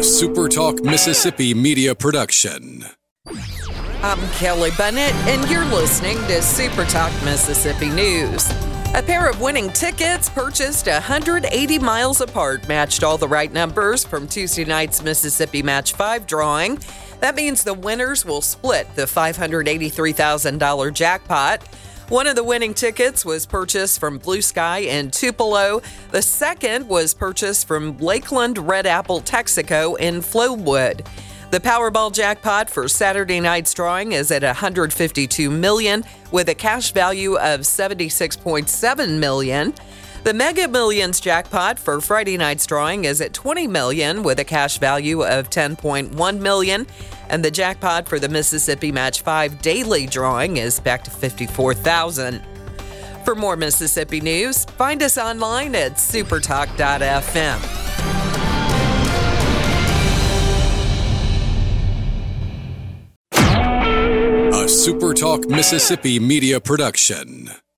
SuperTalk Mississippi media production. I'm Kelly Bennett, and you're listening to SuperTalk Mississippi News. A pair of winning tickets purchased 180 miles apart matched all the right numbers from Tuesday night's Mississippi Match 5 drawing. That means the winners will split the $583,000 jackpot. One of the winning tickets was purchased from Blue Sky in Tupelo. The second was purchased from Lakeland Red Apple Texaco in Flowood. The Powerball jackpot for Saturday night's drawing is at $152 million, with a cash value of $76.7 million. The Mega Millions jackpot for Friday night's drawing is at $20 million, with a cash value of $10.1 million. And the jackpot for the Mississippi Match 5 daily drawing is back to $54,000. For more Mississippi news, find us online at supertalk.fm. A SuperTalk Mississippi media production.